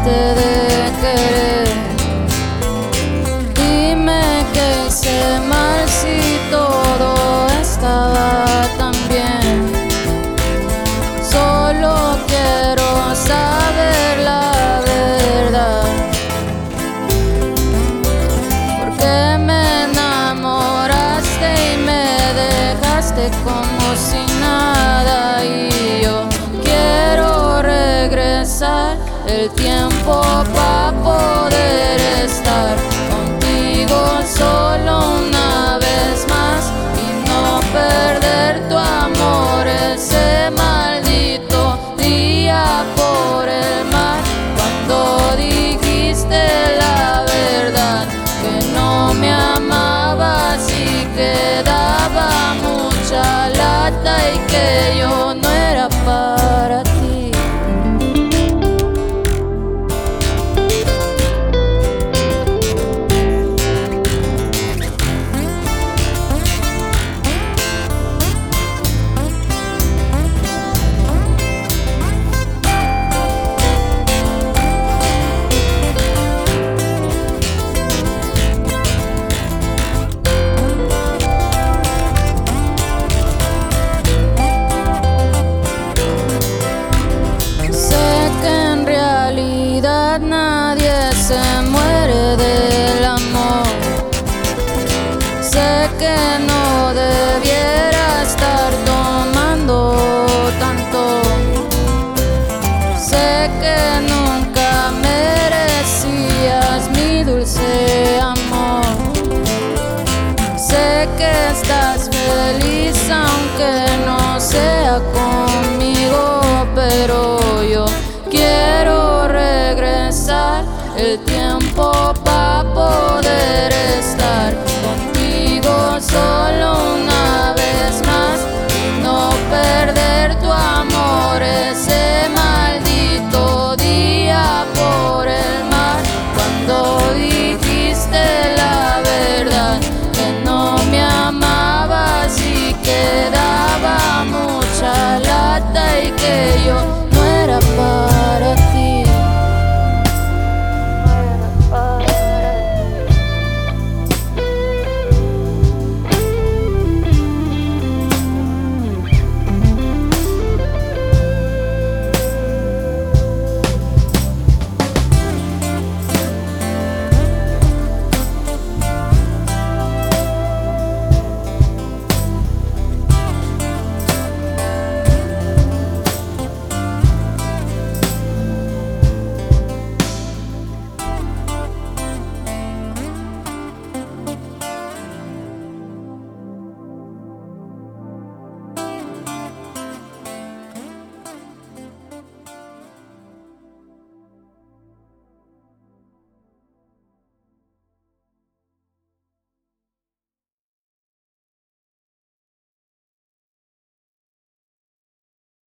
de querer. Dime que hice mal si todo estaba tan bien. Solo quiero saber la verdad. Porque me enamoraste y me dejaste como si nada. Y yo quiero regresar el tiempo para poder estar contigo solo una vez más y no perder tu amor. Ese maldito día por el mar, cuando dijiste la verdad, que no me amabas y que daba mucha lata y que yo no era para ti. Nadie se muere del amor. Sé que no debiera estar tomando tanto. Sé que nunca merecías mi dulce amor. Sé que estás feliz aunque no sea conmigo, pero yo quiero regresar el tiempo para poder estar contigo solo una vez más y no perder tu amor. Ese maldito día por el mar, cuando dijiste la verdad, que no me amabas y que daba mucha lata y que yo